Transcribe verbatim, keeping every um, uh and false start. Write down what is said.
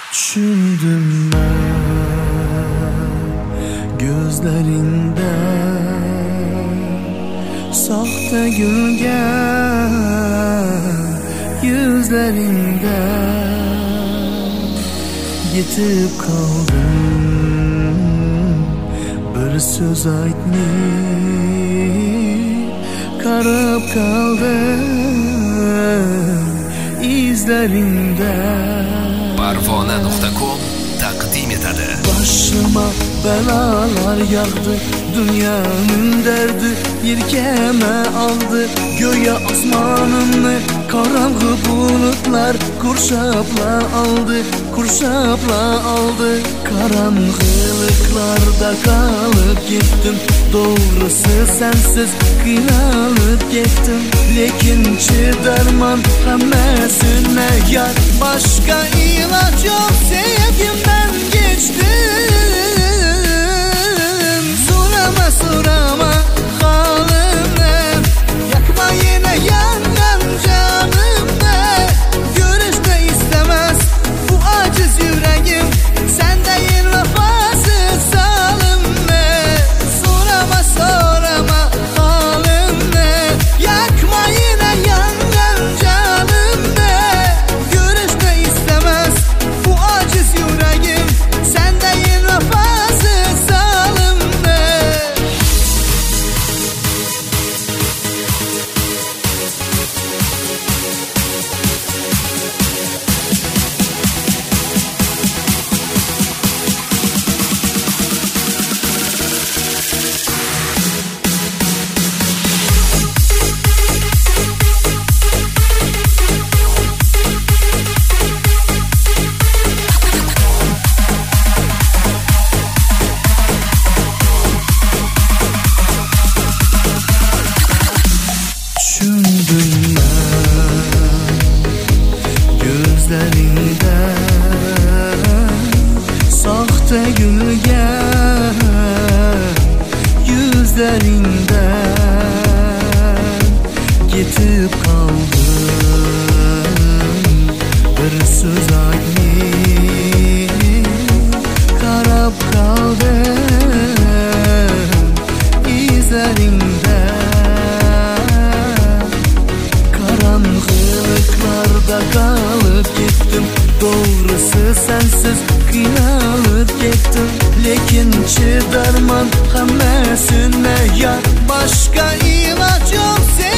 Düşündüm ben gözlerinde sahte gülgen yüzlerinde yetip kaldım bir söz aytmayıp karab kaldım izlerinde. Parvona nokta com taqdim etadi. Başıma belalar yağdı, dünyanın derdi yelkeme aldı. Göğe asmanımı karanğı bulutlar kurşapla aldı, kurşapla aldı. Karanlıklarda kalıp gittim, doğrusu sensiz kıynalıp gittim. Lekin çıdarman hemmesine yar, başka ilaç yok, sevgimden geçtim. Surama surama halimden, yakma yine yangan canımdan. Görüşte istemez bu aciz yüreğim, sendeyim vefasız zalimle. Surama surama halimden, yakma yine yangan canımdan. Görüşte istemez bu aciz yüreğim, sendeyim vefasız zalimle. Düşündüm ben gözlerinde sahte gülgen yüzlerinde yetip kaldım bir söz aytmayıp karab kaldım izlerinde. Karanlıklarda kalıp gittim, doğrusu sensiz kıynalıp gittim. Lekin çıdarman hemmesine yar, başka ilaç yok.